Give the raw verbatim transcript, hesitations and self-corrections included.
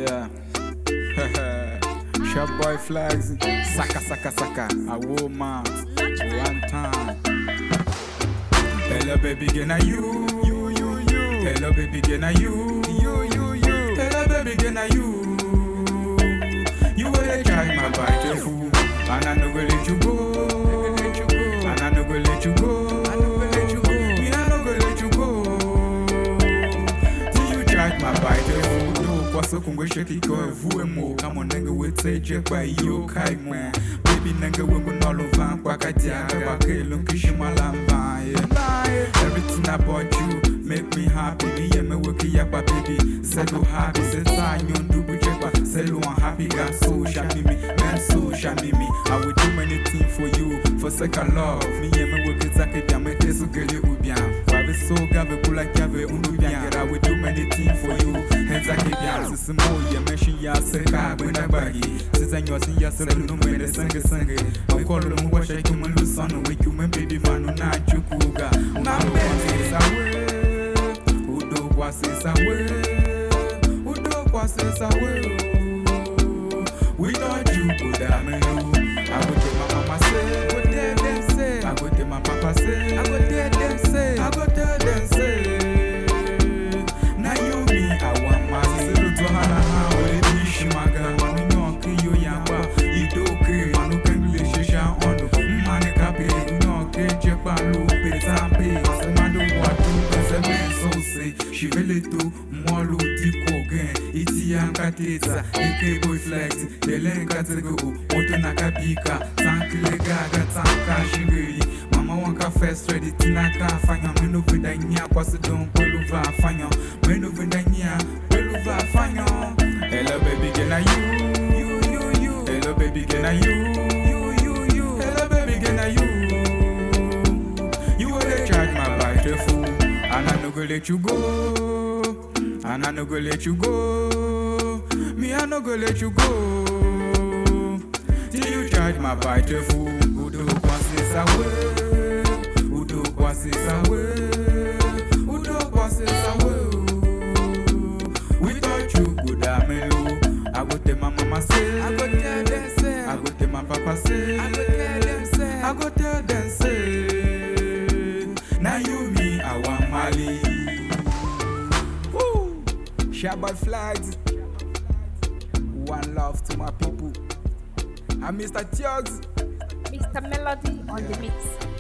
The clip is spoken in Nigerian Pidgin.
Yeah. Shop boy flags. Saka saka saka. A woman. One time. Hello baby, can I you? You you you. Hello baby, can I you? You you you. Hello baby, can I you? You will charge my bite fool, and I no go let you go. And I no go let you go. I no go let you go. Me I no go let you go. Till you charge my bite fool. Yo, kwaso kungo sheki ko evu emo. Come on nigga we say check by you kai mo. Baby nigga we go no lo van kwa katia. Ba ke lo kishima lamba. Everything about you make me happy. Me and me work ya pa baby. Say do happy. Say sign you do bu check pa. Say lo happy. Got so shabby me. Man so shabby me. I would do anything for you. For second love. Me and me work exactly bien. Me te so gele ou bien. Wave so gave kula gave undu bien. I would do anything for you. Exactly bien. C'est mo ya me shi ya se ka bu na bagi. C'est ça yo si ya se no me de sangue sangue. On call no wa shake you man lose on we you man baby man na chukuga. Na me sa we. Udo kwa se sa we. Udo kwa se sa we. We don't you put that me no. I go tell my mama say, I go tell them say, I go tell my papa say, I go tell them say, I go tell them say. Now you me, I want my little to hana ha, ole bi shimaga, manu no ki yo yamba, ido ke manu kengle shisha ondo, mane kape, no ke jepa lu pe tampe, se mando watu se ben so say, she vele to molu di kogen, iti yankateza, ike boy flex, delen katego, moto nakabika, tankile gaga tanka shingiri, mama wanka first ready tinaka fanya, meno vendanya kwa se don peluva fanya, meno vendanya peluva fanya. Hello baby, can I you? You you you. Hello baby, can I you? You you you. Hello baby, can I you? You will charge my bite fool, and I no go let you go. And I no go let you go. Me I no go let you go. Till you charge my bite fool. Udo kwasi sawe. Udo kwasi sawe. Udo kwasi sawe. We thought you could amelo. I go tell my mama say. I go tell them say. I go tell my papa say. I go tell them say. I go tell them say. Now you me I want Mali. Shabbat flags. One love to my people. I'm Mister Tiogs. Mister Melody on the mix.